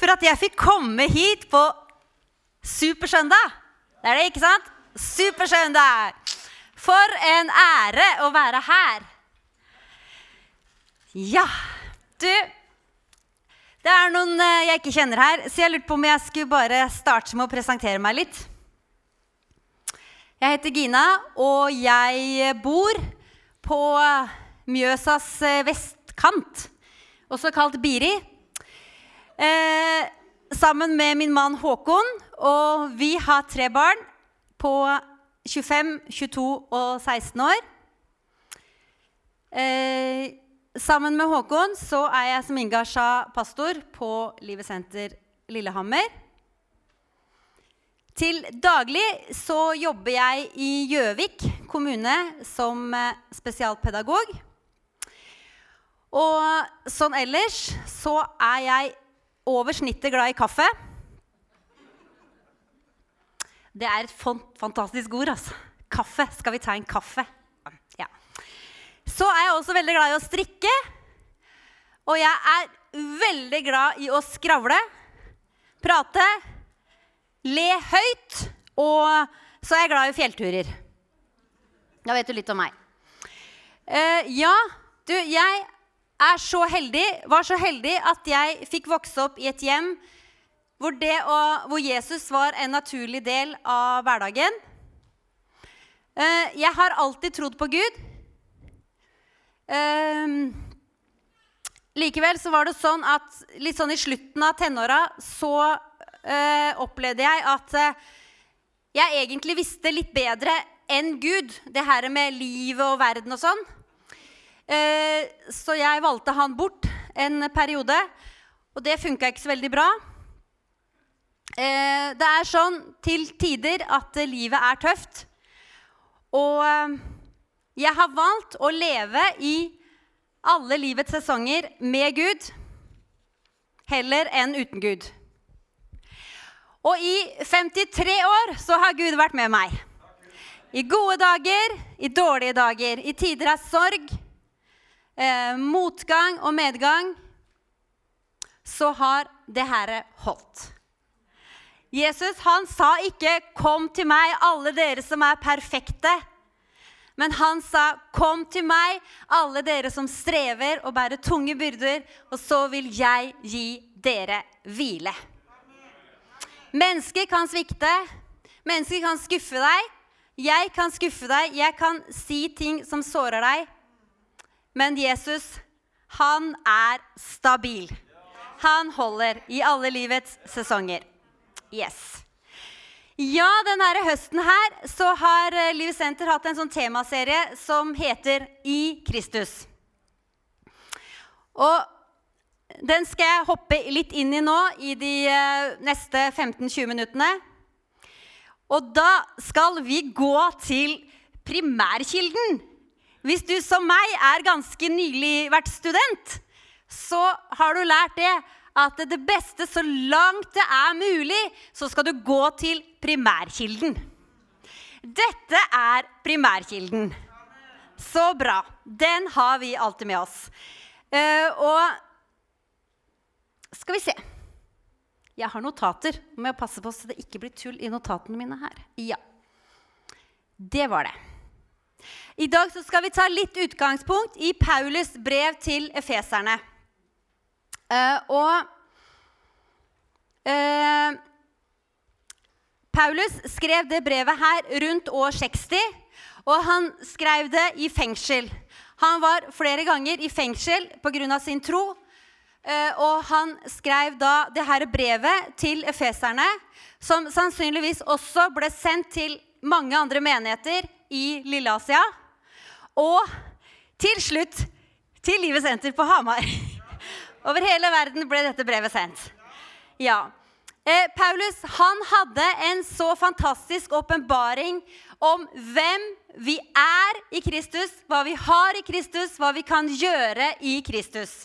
for at jeg fikk komme hit på Supersøndag. Det det, ikke sant? Supersøndag. For en ære å være her. Ja, du, det noen jeg ikke kjenner her, så jeg lurte på om jeg skulle bare starte med å presentere meg litt. Jeg heter Gina, og jeg bor på Mjøsas vestkant, også kalt Biri, sammen med min mann Håkon, og vi har 3 barn på 25, 22 og 16 år. Sammen med Håkon så jeg som Inga sa pastor på Livet Senter Lillehammer. Til daglig så jobber jeg i Gjøvik kommune som spesialpedagog. Og sånn ellers så jeg over snittet glad i kaffe. Det et fantastisk ord, altså. Kaffe. Skal vi ta en kaffe? Ja. Så jeg også veldig glad i å strikke. Og jeg veldig glad i å skravle, prate, le høyt, og så jeg glad i fjellturer. Da vet du litt om meg. Ja, du, jeg var så heldig at jeg fikk vokse opp i et hjem hvor Jesus var en naturlig del av hverdagen. Jeg har alltid trodd på Gud. Likevel så var det sånn at litt sånn i slutten av tenåra så opplevde jeg at jeg egentlig visste litt bedre enn Gud, det her med livet og verden og sånn. Så jeg valgte han bort en periode, og det funket ikke så veldig bra. Det sånn til tider at livet tøft, og jeg har valgt å leve i alle livets sesonger med Gud, heller enn uten Gud. Og i 53 år så har Gud vært med meg. I gode dager, i dårlige dager, i tider av sorg, motgang og medgang, så har det her holdt. Jesus, han sa ikke, kom til meg, alle dere som perfekte, men han sa, kom til meg, alle dere som strever og bærer tunge byrder, og så vil jeg gi dere hvile. Mennesker kan svikte, mennesker kan skuffe deg, jeg kan skuffe deg, jeg kan si ting som sårer deg, men Jesus, han stabil. Han holder i alle livets sesonger. Yes. Ja, denne høsten her, så har Livet Senter hatt en sånn temaserie som heter I Kristus. Og den skal jeg hoppe litt inn i nå i de neste 15-20 minuttene. Og da skal vi gå til primærkilden. Hvis du som meg ganske nylig vært student, så har du lært det at det beste så langt det mulig, så skal du gå til primærkilden. Dette primærkilden. Så bra. Den har vi alltid med oss. Og skal vi se. Jeg har notater. Må jeg passe på så det ikke blir tull i notatene mine her. Ja. Det var det. I dag så skal vi ta litt utgangspunkt i Paulus brev til Efeserne. Paulus skrev det brevet her rundt år 60, og han skrev det i fengsel. Han var flere ganger i fengsel på grunn av sin tro, og han skrev da det her brevet til Efeserne, som sannsynligvis også ble sendt til mange andre menigheter i Lilleasia, og til slutt til Livet Senter på Hamar. Over hele verden ble dette brevet sendt. Ja. Paulus, han hadde en så fantastisk åpenbaring om hvem vi i Kristus, hva vi har i Kristus, hva vi kan gjøre i Kristus.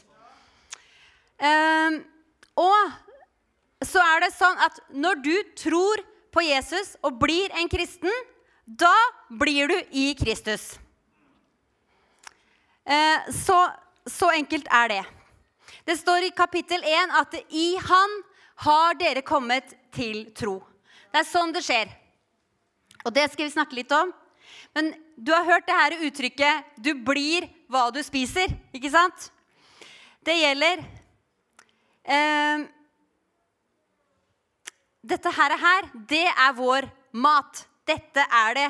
Og så det sånn at når du tror på Jesus og blir en kristen, da blir du i Kristus. Så enkelt det. Det står i kapittel 1 at i han har dere kommet til tro. Det sånn det skjer. Og det skal vi snakke litt om. Men du har hørt det her uttrykket, du blir hva du spiser, ikke sant? Det gjelder, dette her, det vår mat. Dette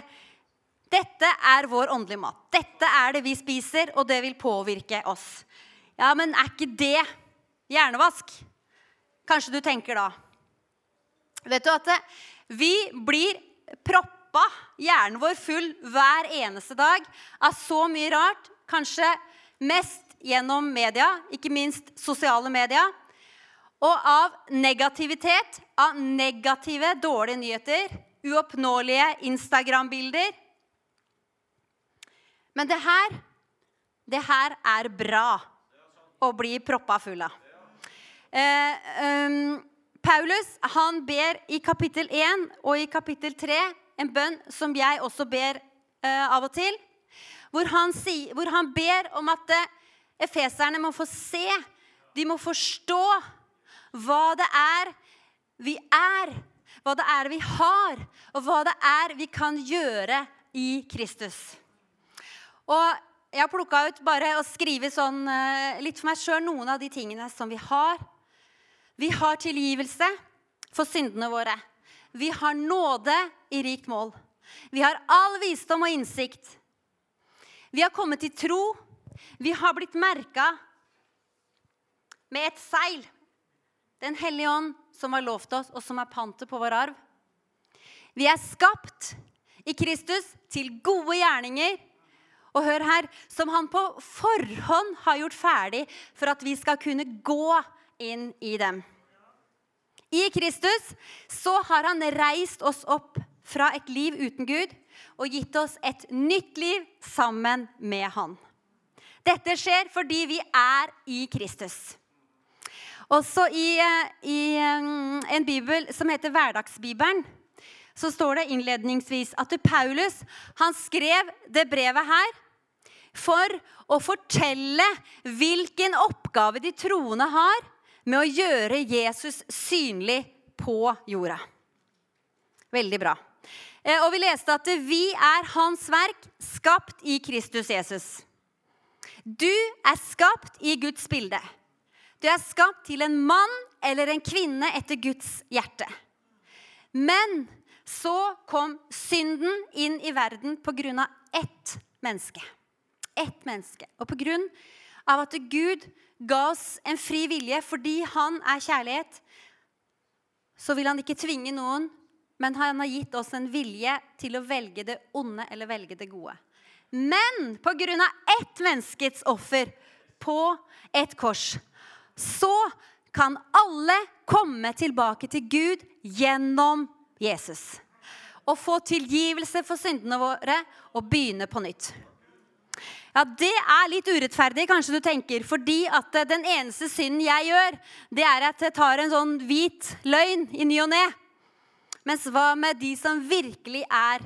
vår åndelige mat. Dette det vi spiser, og det vil påvirke oss. Ja, men ikke det hjernevask? Kanskje du tenker da. Vet du at vi blir proppa hjernen vår full hver eneste dag av så mye rart, kanskje mest gjennom media, ikke minst sosiale media, og av negativitet, av negative, dårlige nyheter, uoppnåelige Instagram-bilder. Men det her bra å bli proppa full av. Paulus, han ber i kapittel 1 og i kapittel 3 en bønn som jeg også ber av og til, hvor han ber om at efeserne må få se, de må forstå hva det vi hva det vi har, og hva det vi kan gjøre i Kristus. Og jeg har plukket ut bare å skrive sånn, litt for meg selv, noen av de tingene som vi har. Vi har tilgivelse for syndene våre. Vi har nåde i rikt mål. Vi har all visdom og innsikt. Vi har kommet til tro. Vi har blitt merket med et seil. Den hellige ånd som har lovt oss, og som pantet på vår arv. Vi skapt i Kristus til gode gjerninger. Og hør her, som han på forhånd har gjort ferdig for at vi skal kunne gå inn i dem. I Kristus så har han reist oss opp fra et liv uten Gud og gitt oss et nytt liv sammen med han. Dette skjer fordi vi i Kristus. Også i en bibel som heter Hverdagsbibelen, så står det innledningsvis at Paulus, han skrev det brevet her for å fortelle hvilken oppgave de troende har med å gjøre Jesus synlig på jorda. Veldig bra. Og vi leste at vi hans verk, skapt i Kristus Jesus. Du skapt i Guds bilde. Du skapt til en mann eller en kvinne etter Guds hjerte. Men så kom synden inn i verden på grunn av ett menneske. Ett menneske. Og på grunn av at Gud ga oss en fri vilje fordi han kjærlighet, så vil han ikke tvinge noen, men han har gitt oss en vilje til å velge det onde eller velge det gode. Men på grunn av ett menneskets offer på et kors, så kan alle komme tilbake til Gud gjennom Jesus. Og få tilgivelse for syndene våre og begynne på nytt. Ja, det litt urettferdig, kanskje du tenker, fordi at den eneste synden jeg gjør, det at jeg tar en sånn hvit løgn i ny og ne. Mens hva med de som virkelig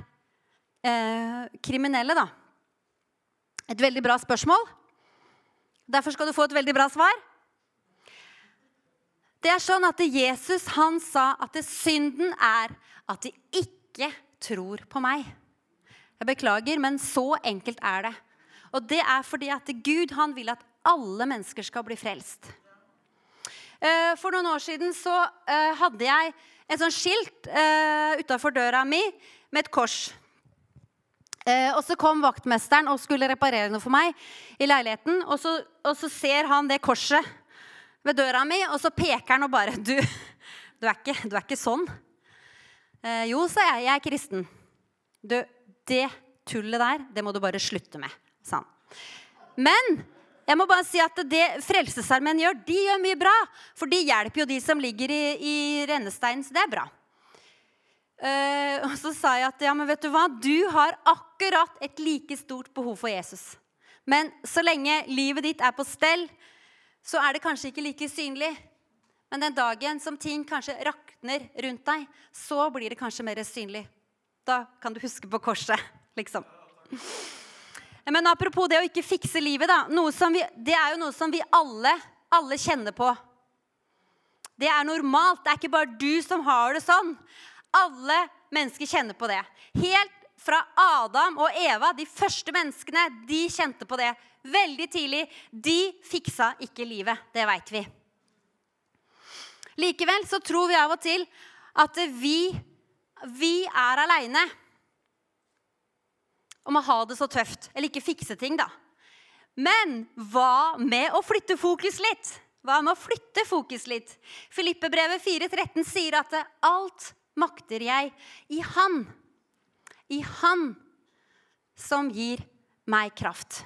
kriminelle da? Et veldig bra spørsmål. Derfor skal du få et veldig bra svar. Det sånn at Jesus, han sa at synden at de ikke tror på meg. Jeg beklager, men så enkelt det. Og det fordi at Gud, han vil at alle mennesker skal bli frelst. For noen år siden så hadde jeg en sånn skilt utenfor døra mi med et kors. Og så kom vaktmesteren og skulle reparere noe for meg i leiligheten, og så ser han det korset ved døra mi, og så peker han og bare, du ikke sånn. Jo, sa jeg kristen. Du, det tullet der, det må du bare slutte med, sa han. Men jeg må bare si at det Frelsesarmeen gjør, de gjør mye bra, for de hjelper jo de som ligger i rennesteinen, så det bra. Og så sa jeg at, ja, men vet du hva? Du har akkurat et like stort behov for Jesus. Men så lenge livet ditt på stell, så det kanskje ikke like synlig. Men den dagen som ting kanskje rakner rundt deg, så blir det kanskje mer synlig. Da kan du huske på korset, liksom. Men apropos det å ikke fikse livet da, det jo noe som vi alle kjenner på. Det normalt. Det ikke bare du som har det sånn. Alle mennesker kjenner på det. Helt fra Adam og Eva, de første menneskene, de kjente på det. Veldig tidlig. De fiksa ikke livet, det vet vi. Likevel så tror vi av og til at vi alene om å ha det så tøft, eller ikke fikse ting da. Men hva med å flytte fokus litt? Hva med å flytte fokus litt? Filippebrevet 4:13 sier at alt makter jeg i Han som gir meg kraft.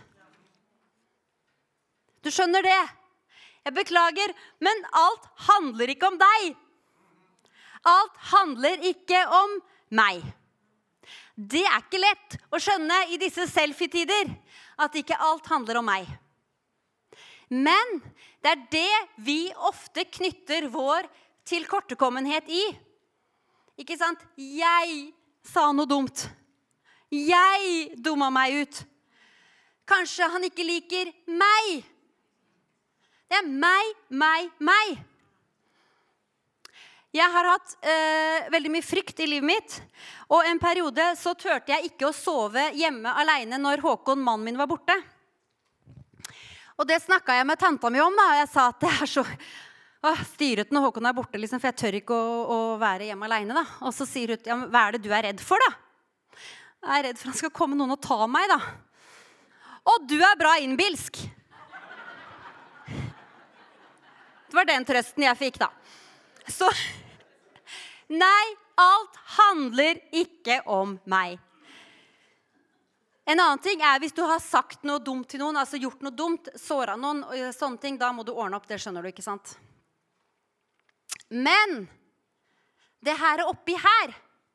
Du skjønner det? Jeg beklager, men alt handler ikke om deg. Alt handler ikke om meg. Det ikke lett å skjønne i disse selfie-tider at ikke alt handler om meg. Men det det vi ofte knytter vår tilkortekommenhet i. Ikke sant? Jeg sa noe dumt. Jeg dumma meg ut. Kanskje han ikke liker meg. Det meg. Jeg har hatt veldig mye frykt i livet mitt, og en periode så tørte jeg ikke å sove hjemme alene når Håkon, mannen min, var borte. Og det snakket jeg med tanta mi om da, og jeg sa at det så styret når Håkon borte, liksom, for jeg tør ikke å være hjemme alene da. Og så sier hun, ja, hva det du redd for da? Jeg redd for han skal komme noen og ta meg da. Og du bra innbilsk. Det var den trøsten jeg fikk da. Så, nei, alt handler ikke om meg. En annen ting hvis du har sagt noe dumt til noen, altså gjort noe dumt, såret noen, og sånne ting, da må du ordne opp, det skjønner du, ikke sant? Men, det her oppi her,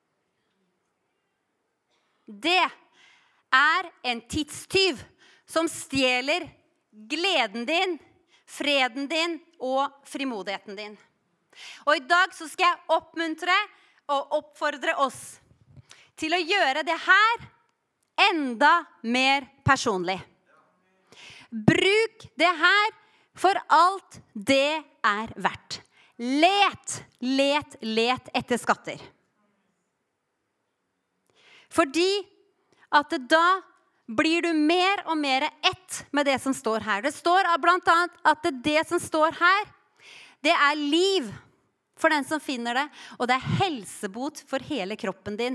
det en tidstyv som stjeler gleden din, freden din og frimodigheten din. Og i dag så skal jeg oppmuntre og oppfordre oss til å gjøre det her enda mer personlig. Bruk det her for alt det verdt. Let etter skatter. Fordi at da blir du mer og mer ett med det som står her. Det står blant annet at det som står her, det liv for den som finner det, og det helsebot for hele kroppen din.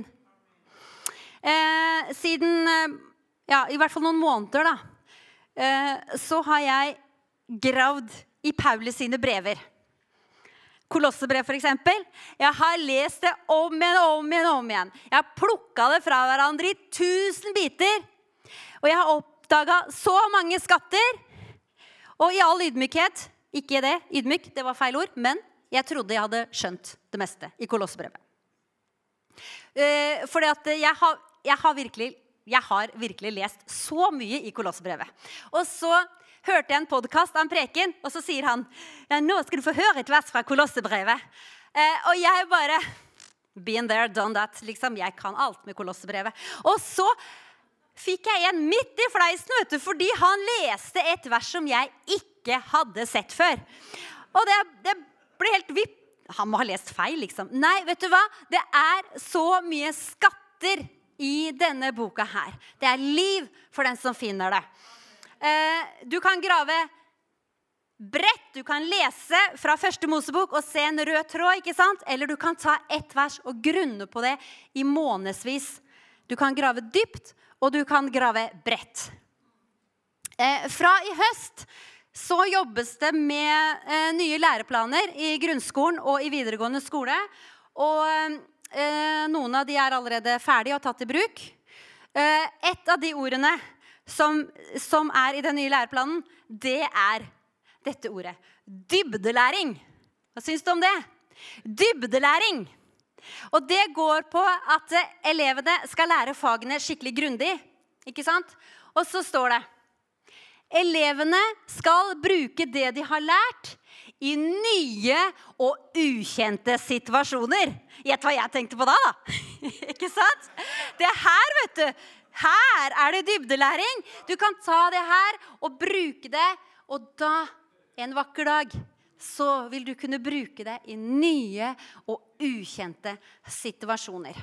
Siden, i hvert fall noen måneder da, så har jeg gravd i Paulus sine brever. Kolossebrev for eksempel. Jeg har lest det om igjen. Jeg har plukket det fra hverandre i 1000 biter. Og jeg har oppdaget så mange skatter. Og i all ydmykhet, ikke det, ydmyk, det var feil ord, men jeg trodde jeg hadde skjønt det meste i Kolossebrevet. Fordi at jeg har virkelig lest så mye i Kolossebrevet. Og så hørte jeg en podcast av en preken, og så sier han, ja, nå skal du få høre et vers fra Kolossebrevet. Og jeg bare, been there, done that, liksom, jeg kan alt med Kolossebrevet. Og så fikk jeg en midt i fleisen, vet du, fordi han leste et vers som jeg ikke hadde sett før. Og det ble helt vipp. Han må ha lest feil, liksom. Nei, vet du hva? Det så mye skatter i denne boka her. Det liv for den som finner det. Du kan grave bredt, du kan lese fra første Mosebok og se en rød tråd, ikke sant? Eller du kan ta ett vers og grunne på det i månedsvis. Du kan grave dypt, og du kan grave bredt. Fra i høst så jobbes det med nye læreplaner i grunnskolen og i videregående skole. Og noen av de allerede ferdige og tatt i bruk. Et av de ordene som i den nye læreplanen, det dette ordet. Dybdelæring. Hva synes du om det? Dybdelæring. Og det går på at elevene skal lære fagene skikkelig grundig, ikke sant? Og så står det, elevene skal bruke det de har lært i nye og ukjente situasjoner. Gjett hva jeg tenkte på da. Ikke sant? Det her, vet du, her det dybdelæring. Du kan ta det her og bruke det, og da, en vakker dag, så vil du kunne bruke det i nye og ukjente situasjoner.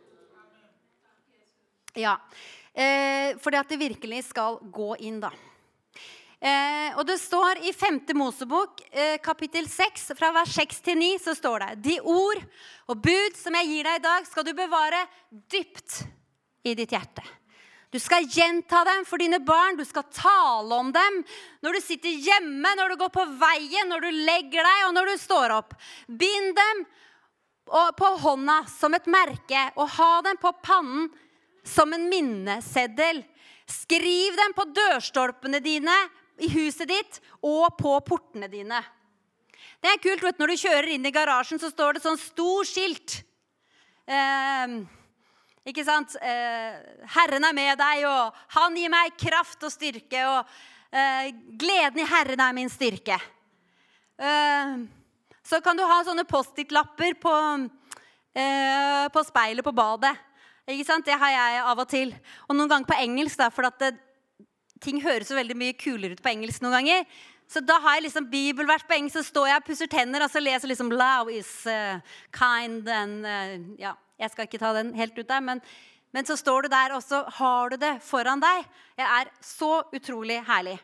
Ja, fordi at det virkelig skal gå inn da. Og det står i 5. Mosebok, kapittel 6, fra vers 6 til 9, så står det: De ord og bud som jeg gir deg i dag, skal du bevare dypt i ditt hjerte. Du skal gjenta dem for dine barn, du skal tale om dem når du sitter hjemme, når du går på veien, når du legger deg og når du står opp. Bind dem på hånda som et merke og ha dem på pannen som en minneseddel. Skriv dem på dørstolpene dine i huset ditt og på portene dine. Det er kult, vet du, når du kjører inn i garasjen så står det sånn stor skilt. Ikke sant? Herren er med deg, og han gir meg kraft og styrke, og gleden i Herren er min styrke. Så kan du ha sånne post-it-lapper på speilet på badet. Ikke sant? Det har jeg av og til. Og noen ganger på engelsk, da, for at ting høres så veldig mye kulere ut på engelsk noen ganger. Så da har jeg liksom bibelvers på engelsk, så står jeg og pusser tenner, og så leser liksom love is kind, and ja. Jeg skal ikke ta den helt ut der, men så står du der, og så har du det foran deg. Det er så utrolig herlig.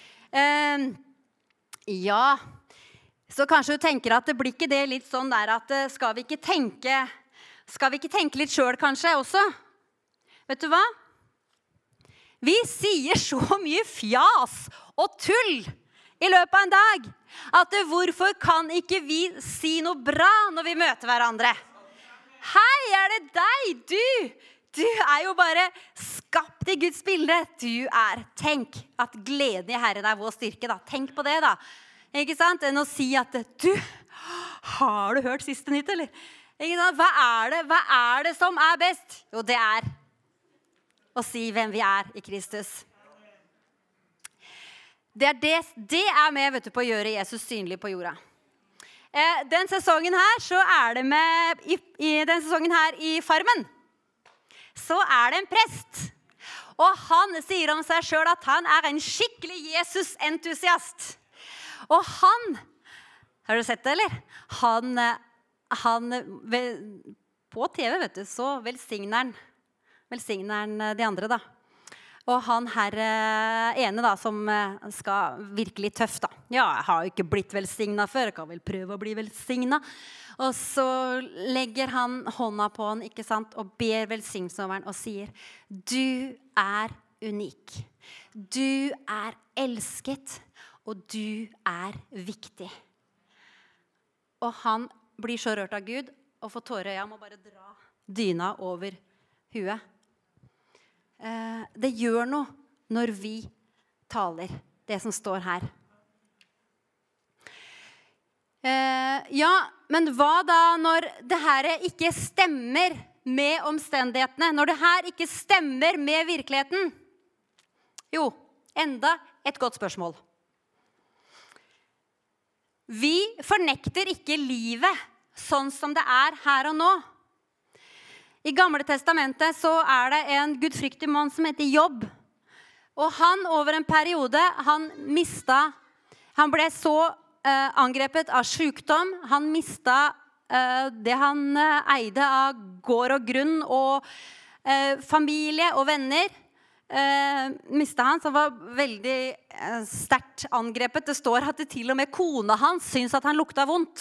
Ja, så kanskje du tenker at det blir ikke det litt sånn der at skal vi ikke tenke litt selv kanskje også? Vet du hva? Vi sier så mye fjas og tull i løpet av en dag, at hvorfor kan ikke vi si noe bra når vi møter hverandre? Hei, er det deg? Du er jo bare skapt i Guds bilde. Tenk at gleden i Herren er vår styrke da. Tenk på det da. Ikke sant? Enn å si at har du hørt siste nytt, eller? Ikke sant? Hva er det som er best? Jo, det er å si hvem vi er i Kristus. Det er med, vet du, på å gjøre Jesus synlig på jorda. Den sesongen her så er det med i den sesongen her i Farmen så er det en prest, og han sier om seg selv at han er en skikkelig Jesus-entusiast, og han, har du sett det eller? Han på TV, vet du, så velsigner han de andre da. Og han her ene da, som skal virkelig tøft da. Ja, jeg har jo ikke blitt velsignet før, jeg kan vel prøve å bli velsignet. Og så legger han hånda på han, ikke sant, og ber velsignelse over han og sier: Du er unik. Du er elsket, og du er viktig. Og han blir så rørt av Gud, og får tårer i øynene, må bare dra dyna over huet. Det gjør noe når vi taler det som står her. Ja, men hva da når det her ikke stemmer med omstendighetene? Når det her ikke stemmer med virkeligheten? Jo, enda et godt spørsmål. Vi fornekter ikke livet sånn som det er her og nå. I Gamle Testamentet så er det en gudfryktig mann som heter Jobb. Og han over en periode, han ble så angrepet av sykdom. Han mistet det han eide av gård og grunn og familie og venner. Mistet han, så han var veldig sterkt angrepet. Det står at det til og med kona hans synes at han lukta vondt.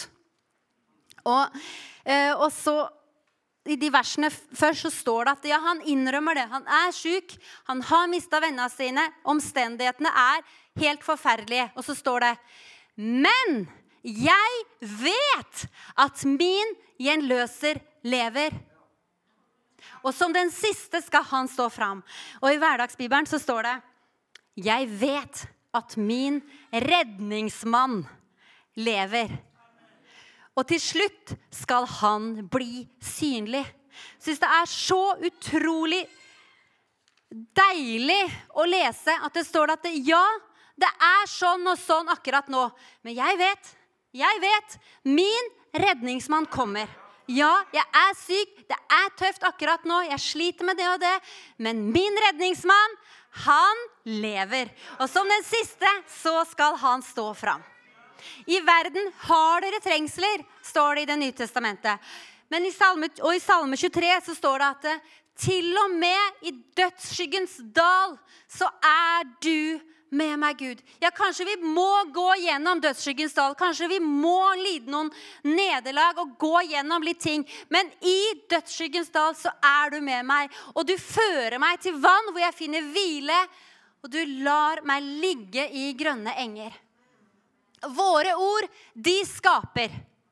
Og så i de versene først så står det at ja, han innrømmer det. Han er syk, han har mistet vennene sine, omstendighetene er helt forferdelige. Og så står det: Men jeg vet at min gjenløser lever. Og som den siste skal han stå fram. Og i hverdagsbibelen så står det: Jeg vet at min redningsmann lever. Og til slutt skal han bli synlig. Jeg synes det er så utrolig deilig å lese at det står at ja, det er sånn og sånn akkurat nå. Men jeg vet, min redningsmann kommer. Ja, jeg er syk, det er tøft akkurat nå, jeg sliter med det og det. Men min redningsmann, han lever. Og som den siste, så skal han stå fram. I verden har dere trengsler, står det i det nye testamentet. Men i Salme 23 så står det at til og med i dødsskyggens dal så du med meg, Gud. Ja, kanskje vi må gå gjennom dødsskyggens dal. Kanskje vi må lide noen nederlag og gå gjennom litt ting. Men i dødsskyggens dal så du med meg. Og du fører meg til vann hvor jeg finner hvile. Og du lar meg ligge i grønne enger. Våre ord, de skaper.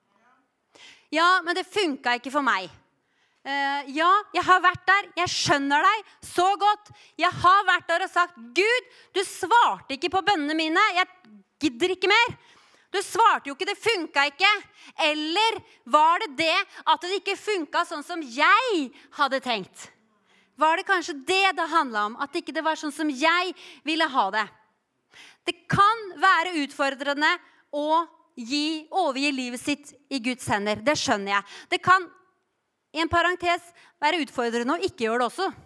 Ja, men det funket ikke for meg. Ja, jeg har vært der, jeg skjønner deg så godt. Jeg har vært der og sagt, Gud, du svarte ikke på bønnene mine, jeg gidder ikke mer. Du svarte jo ikke, det funket ikke. Eller var det at det ikke funket sånn som jeg hadde tenkt? Var det kanskje det handlet om, at ikke det var sånn som jeg ville ha det? Det kan være utfordrende å overgi livet sitt i Guds hender, det skjønner jeg. Det kan i en parentes være utfordrende å ikke gjøre det også.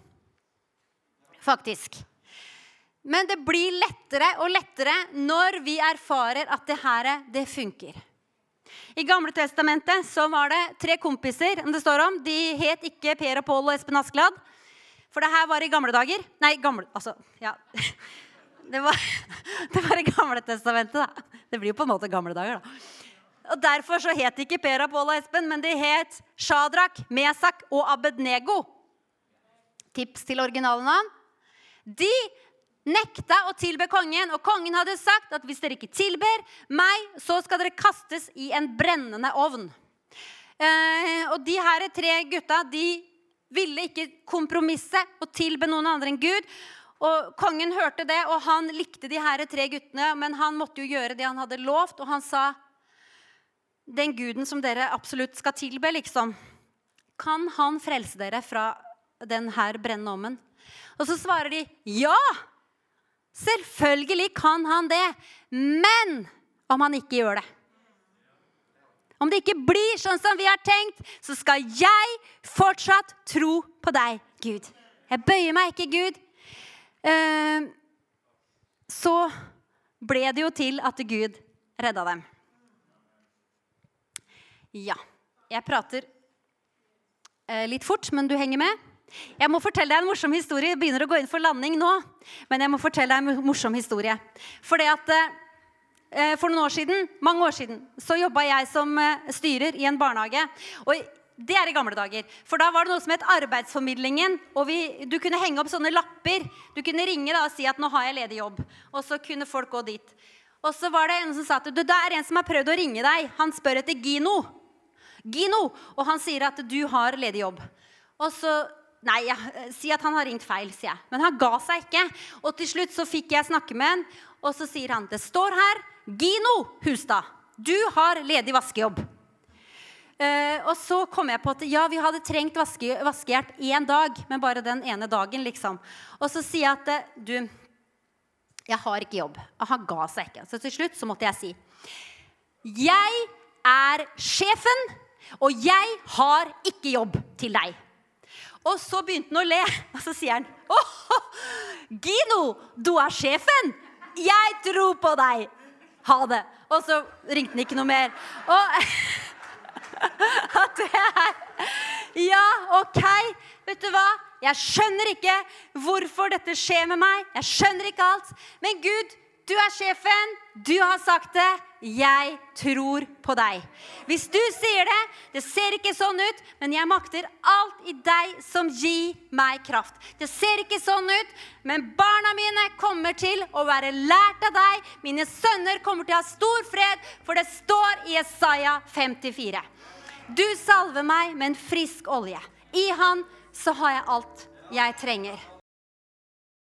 Faktisk. Men det blir lettere og lettere når vi erfarer at det funker. I Gamle testamentet så var det 3 kompiser, det står om. De het ikke Per og Pål og Espen Askeland. For det her var i gamle dager. Nei, ja. Det var i Gamle testamentet da. Det blir jo på en måte gamle dager da. Og derfor så het det ikke Per, Pål og Espen, men det het Shadrach, Mesak og Abednego. Tips til originalnavn. De nekta å tilbe kongen, og kongen hadde sagt at hvis dere ikke tilber meg, så skal dere kastes i en brennende ovn. Og de her 3 gutta, de ville ikke kompromisse og tilbe noen andre enn Gud. Og kongen hørte det, og han likte de her 3 guttene, men han måtte jo gjøre det han hadde lovt, og han sa, den guden som dere absolutt skal tilbe, liksom, kan han frelse dere fra den her brennende ovnen? Og så svarer de, ja, selvfølgelig kan han det, men om han ikke gjør det. Om det ikke blir sånn som vi har tenkt, så skal jeg fortsatt tro på deg, Gud. Jeg bøyer meg ikke, Gud. Så ble det jo til at Gud reddet dem. Ja, jeg prater litt fort, men du henger med. Jeg må fortelle deg en morsom historie. Jeg begynner å gå inn for landing nå, men jeg må fortelle deg en morsom historie. Fordi at for noen år siden, mange år siden, så jobbet jeg som styrer i en barnehage. Og det i gamle dager. For da var det noe som het arbeidsformidlingen, og du kunne henge opp sånne lapper. Du kunne ringe da og si at nå har jeg ledig jobb. Og så kunne folk gå dit. Og så var det en som sa at det en som har prøvd å ringe deg. Han spør etter Gino, og han sier at du har ledig jobb. Og så, nei, si at han har ringt feil, sier jeg. Men han ga seg ikke. Og til slutt så fikk jeg snakke med han, og så sier han, det står her, Gino Hustad, du har ledig vaskejobb. Og så kom jeg på at ja, vi hadde trengt vaskehjelp 1 dag, men bare den ene dagen liksom. Og så sier jeg at du, jeg har ikke jobb. Og han ga seg ikke. Så til slutt så måtte jeg si, jeg er sjefen, og jeg har ikke jobb til deg. Og så begynte han å le, og så sier han, Gino, du er sjefen. Jeg tror på deg. Ha det. Og så ringte han ikke noe mer. Og at det ja, ok, vet du hva? Jeg skjønner ikke hvorfor dette skjer med meg. Jeg skjønner ikke alt. Men Gud, du er sjefen. Du har sagt det. Jeg tror på deg. Hvis du sier det, det ser ikke sånn ut, men jeg makter alt i deg som gir meg kraft. Det ser ikke sånn ut, men barna mine kommer til å være lært av deg. Mine sønner kommer til å ha stor fred, for det står i Jesaja 54. Du salver meg med en frisk olje. I han så har jeg alt jeg trenger.